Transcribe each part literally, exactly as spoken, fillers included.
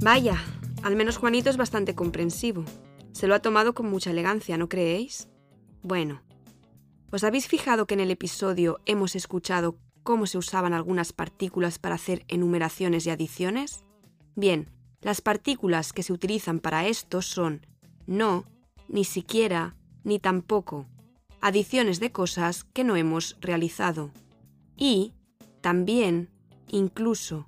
Vaya, al menos Juanito es bastante comprensivo. Se lo ha tomado con mucha elegancia, ¿no creéis? Bueno, ¿os habéis fijado que en el episodio hemos escuchado cómo se usaban algunas partículas para hacer enumeraciones y adiciones? Bien, las partículas que se utilizan para esto son no, ni siquiera, ni tampoco, adiciones de cosas que no hemos realizado. Y, también, incluso.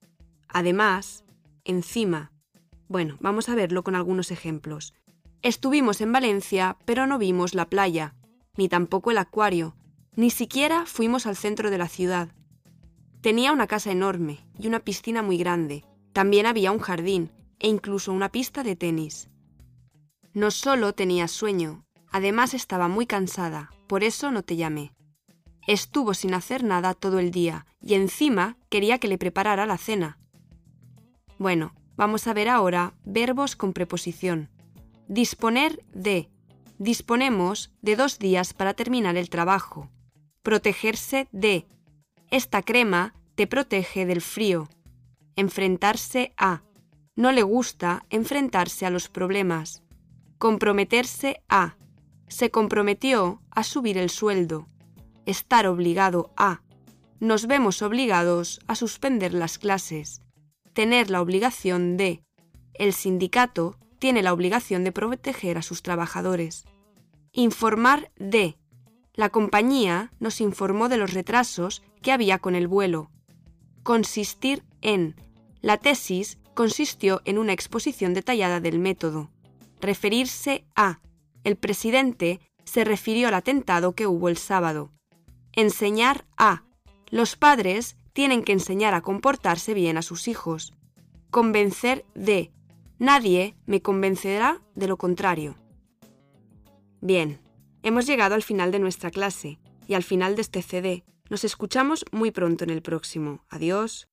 Además, encima. Bueno, vamos a verlo con algunos ejemplos. Estuvimos en Valencia, pero no vimos la playa, ni tampoco el acuario, ni siquiera fuimos al centro de la ciudad. Tenía una casa enorme y una piscina muy grande. También había un jardín e incluso una pista de tenis. No solo tenía sueño, además estaba muy cansada, por eso no te llamé. Estuvo sin hacer nada todo el día y encima quería que le preparara la cena. Bueno, vamos a ver ahora verbos con preposición. Disponer de. Disponemos de dos días para terminar el trabajo. Protegerse de. Esta crema te protege del frío. Enfrentarse a. No le gusta enfrentarse a los problemas. Comprometerse a. Se comprometió a subir el sueldo. Estar obligado a. Nos vemos obligados a suspender las clases. Tener la obligación de. El sindicato tiene la obligación de proteger a sus trabajadores. Informar de. La compañía nos informó de los retrasos que había con el vuelo. Consistir en. La tesis consistió en una exposición detallada del método. Referirse a. El presidente se refirió al atentado que hubo el sábado. Enseñar a. Los padres tienen que enseñar a comportarse bien a sus hijos. Convencer de. Nadie me convencerá de lo contrario. Bien, hemos llegado al final de nuestra clase y al final de este C D. Nos escuchamos muy pronto en el próximo. Adiós.